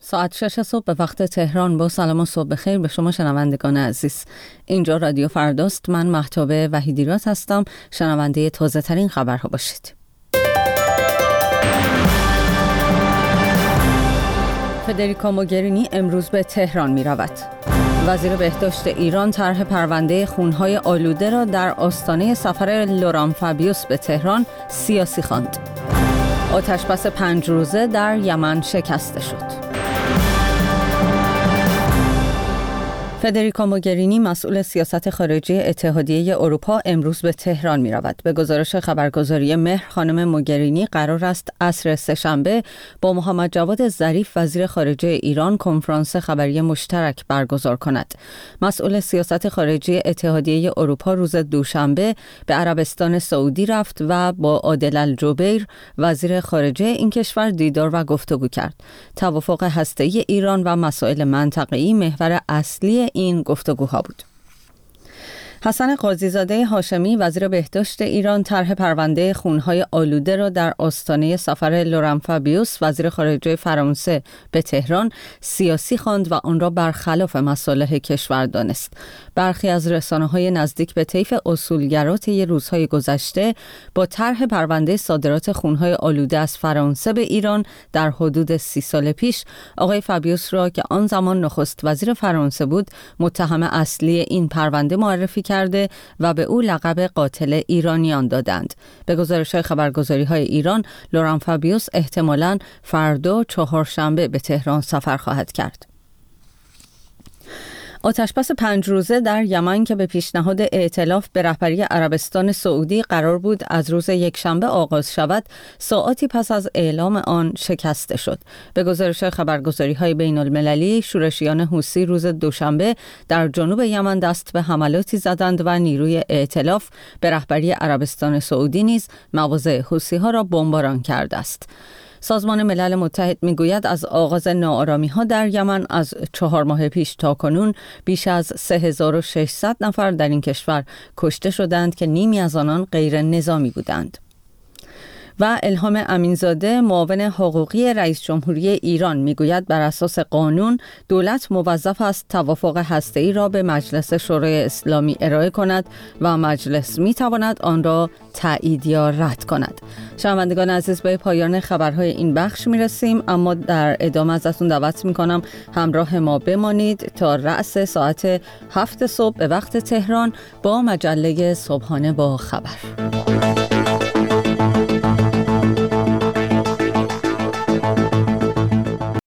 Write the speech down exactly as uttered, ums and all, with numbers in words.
ساعت شش صبح به وقت تهران. با سلام و صبح بخیر به شما شنوندگان عزیز. اینجا رادیو فرداست. من مهتاب وحیدیرات هستم. شنونده تازه ترین خبرها باشید. فدریکا موگرینی امروز به تهران می رود. وزیر بهداشت ایران طرح پرونده خونهای آلوده را در آستانه سفر لوران فابیوس به تهران سیاسی خواند. آتشبس پنج روزه در یمن شکسته شد. فدریکا موگرینی مسئول سیاست خارجی اتحادیه اروپا امروز به تهران می رود. به گزارش خبرگزاری مهر، خانم موگرینی قرار است عصر سه‌شنبه با محمد جواد ظریف وزیر خارجه ایران کنفرانس خبری مشترک برگزار کند. مسئول سیاست خارجی اتحادیه اروپا روز دوشنبه به عربستان سعودی رفت و با عادل الجبیر وزیر خارجه این کشور دیدار و گفتگو کرد. توافق هسته‌ای ایران و مسائل منطقه‌ای محور اصلی این گفتگوها بود. حسن قاضی‌زاده هاشمی وزیر بهداشت ایران طرح پرونده خونهای آلوده را در آستانه سفر لوران فابیوس وزیر خارجه فرانسه به تهران سیاسی خواند و آن را برخلاف مصالح کشور دانست. برخی از رسانه‌های نزدیک به طیف اصولگرا طی روزهای گذشته با طرح پرونده صادرات خونهای آلوده از فرانسه به ایران در حدود سی سال پیش آقای فابیوس را که آن زمان نخست وزیر فرانسه بود متهم اصلی این پرونده معرفی کرده و به او لقب قاتل ایرانیان دادند. به گزارش خبرگزاری‌های ایران، لوران فابیوس احتمالاً فردا چهارشنبه به تهران سفر خواهد کرد. آتشبس پنج روزه در یمن که به پیشنهاد ائتلاف به رهبری عربستان سعودی قرار بود از روز یکشنبه آغاز شود، ساعاتی پس از اعلام آن شکسته شد. به گزارش خبرگزاری‌های بین‌المللی، شورشیان حوثی روز دوشنبه در جنوب یمن دست به حملاتی زدند و نیروی ائتلاف به رهبری عربستان سعودی نیز مواضع حوثی‌ها را بمباران کرده است. سازمان ملل متحد میگوید از آغاز ناآرامی‌ها در یمن از چهار ماه پیش تا کنون بیش از سه هزار و ششصد نفر در این کشور کشته شدند که نیمی از آنان غیر نظامی بودند. و الهام امینزاده معاون حقوقی رئیس جمهوری ایران میگوید بر اساس قانون دولت موظف است توافق هسته‌ای را به مجلس شورای اسلامی ارائه کند و مجلس میتواند آن را تایید یا رد کند. شنوندگان عزیز، به پایان خبرهای این بخش میرسیم، اما در ادامه ازتون دعوت میکنم همراه ما بمانید تا رأس ساعت هفت صبح به وقت تهران با مجله صبحانه با خبر.